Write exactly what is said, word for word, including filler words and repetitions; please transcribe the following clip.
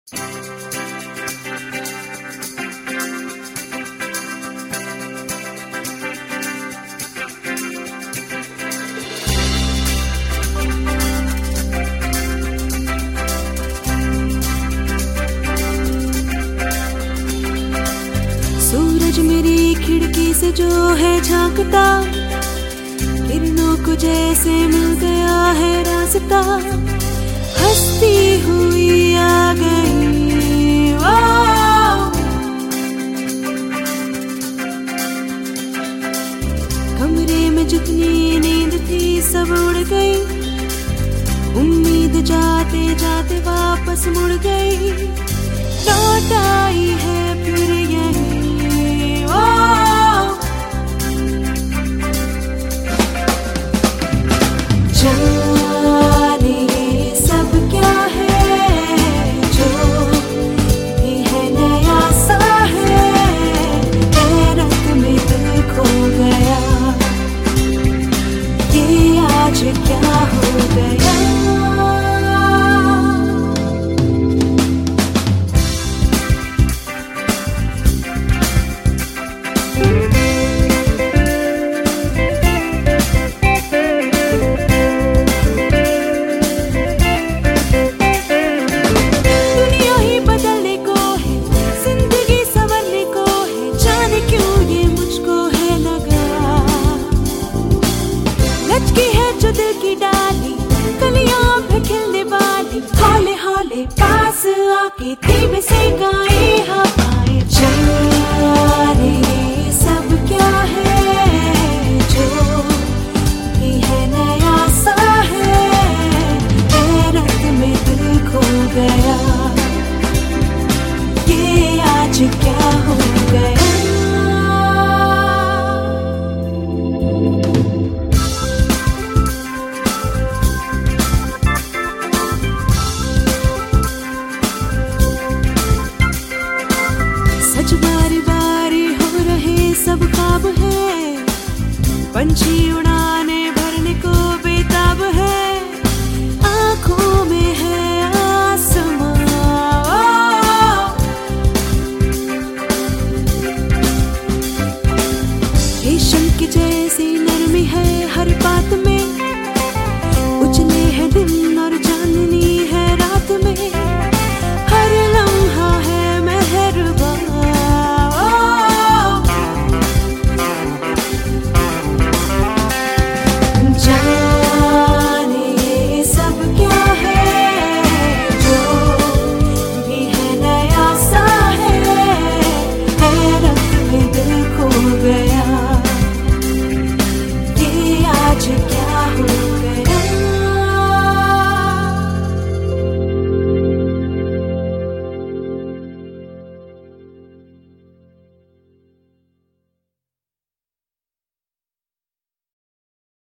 सूरज मेरी खिड़की से जो है झांकता, किरणों को जैसे मिल गया है रास्ता, हंसती हुई आ गई वो। कमरे में जितनी नींद थी सब उड़ गई, उम्मीद जाते जाते वापस मुड़ गई, लौट आई है फिर यही वो। जाने ये सब क्या है, जो भी है नया सा है, हैरत में दिल खो गया, ये आज क्या हो गया। दिल की डाली कलियां पे खिलने वाली, हौले हौले पास आके धीमे से गाए हवाएं। जाने सब क्या है, जो भी है नया सा है, हैरत में दिल खो गया, ये आज क्या हो गया। बारी बारी हो रहे सब ख्वाब है, पंछी उड़ा